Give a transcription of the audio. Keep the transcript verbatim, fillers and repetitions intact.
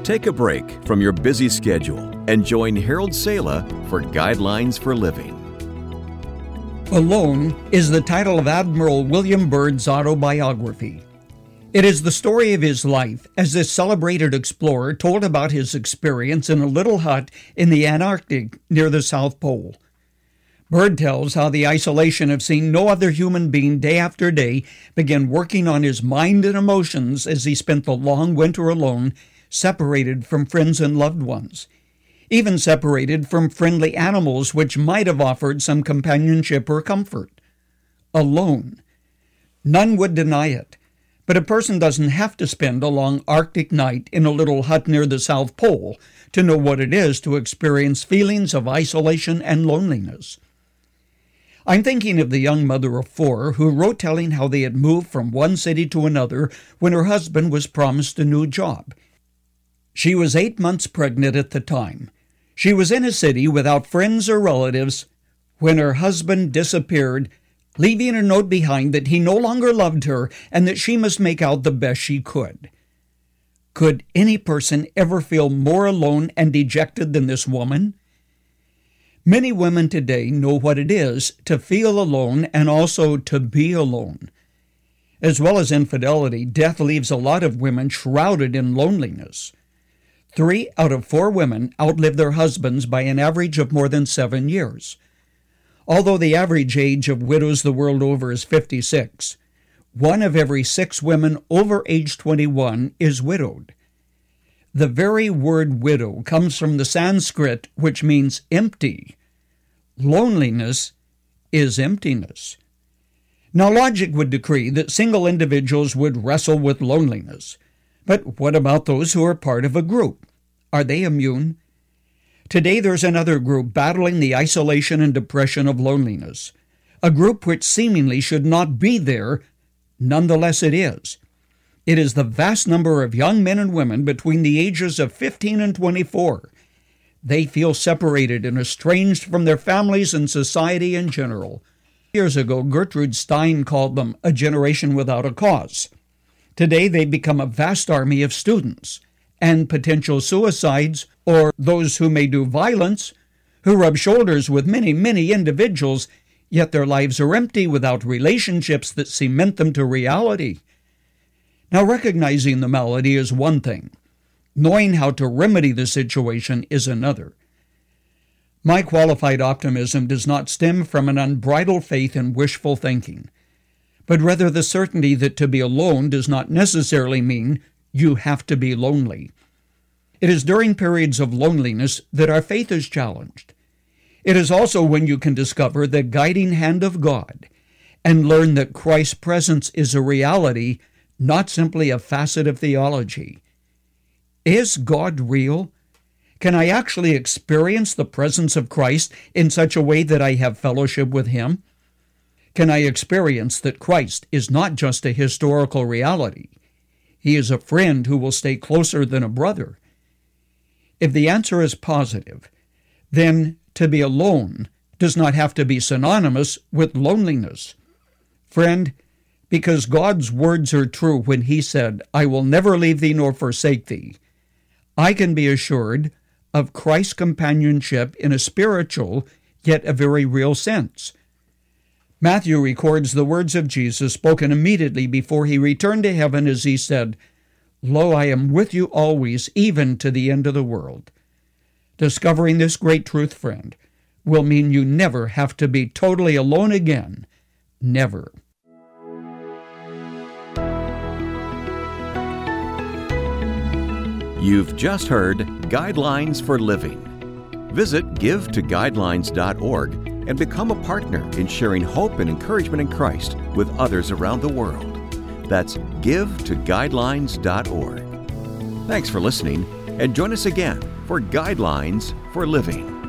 Take a break from your busy schedule and join Harold Sala for Guidelines for Living. Alone is the title of Admiral William Byrd's autobiography. It is the story of his life as this celebrated explorer told about his experience in a little hut in the Antarctic near the South Pole. Byrd tells how the isolation of seeing no other human being day after day began working on his mind and emotions as he spent the long winter alone, separated from friends and loved ones, even separated from friendly animals which might have offered some companionship or comfort. Alone. None would deny it, but a person doesn't have to spend a long Arctic night in a little hut near the South Pole to know what it is to experience feelings of isolation and loneliness. I'm thinking of the young mother of four who wrote telling how they had moved from one city to another when her husband was promised a new job. She was eight months pregnant at the time. She was in a city without friends or relatives when her husband disappeared, leaving a note behind that he no longer loved her and that she must make out the best she could. Could any person ever feel more alone and dejected than this woman? Many women today know what it is to feel alone and also to be alone. As well as infidelity, death leaves a lot of women shrouded in loneliness. Three out of four women outlive their husbands by an average of more than seven years. Although the average age of widows the world over is fifty-six, one of every six women over age twenty-one is widowed. The very word widow comes from the Sanskrit, which means empty. Loneliness is emptiness. Now, logic would decree that single individuals would wrestle with loneliness. But what about those who are part of a group? Are they immune? Today there's another group battling the isolation and depression of loneliness. A group which seemingly should not be there, nonetheless it is. It is the vast number of young men and women between the ages of fifteen and twenty-four. They feel separated and estranged from their families and society in general. Years ago, Gertrude Stein called them a generation without a cause. Today they become a vast army of students and potential suicides, or those who may do violence, who rub shoulders with many, many individuals, yet their lives are empty without relationships that cement them to reality. Now, recognizing the malady is one thing. Knowing how to remedy the situation is another. My qualified optimism does not stem from an unbridled faith in wishful thinking, but rather the certainty that to be alone does not necessarily mean you have to be lonely. It is during periods of loneliness that our faith is challenged. It is also when you can discover the guiding hand of God and learn that Christ's presence is a reality, not simply a facet of theology. Is God real? Can I actually experience the presence of Christ in such a way that I have fellowship with Him? Can I experience that Christ is not just a historical reality? He is a friend who will stay closer than a brother. If the answer is positive, then to be alone does not have to be synonymous with loneliness. Friend, because God's words are true when He said, "I will never leave thee nor forsake thee," I can be assured of Christ's companionship in a spiritual, yet a very real sense. Matthew records the words of Jesus spoken immediately before He returned to heaven as He said, "Lo, I am with you always, even to the end of the world." Discovering this great truth, friend, will mean you never have to be totally alone again. Never. You've just heard Guidelines for Living. Visit give to guidelines dot org and become a partner in sharing hope and encouragement in Christ with others around the world. That's give to guidelines dot org. Thanks for listening, and join us again for Guidelines for Living.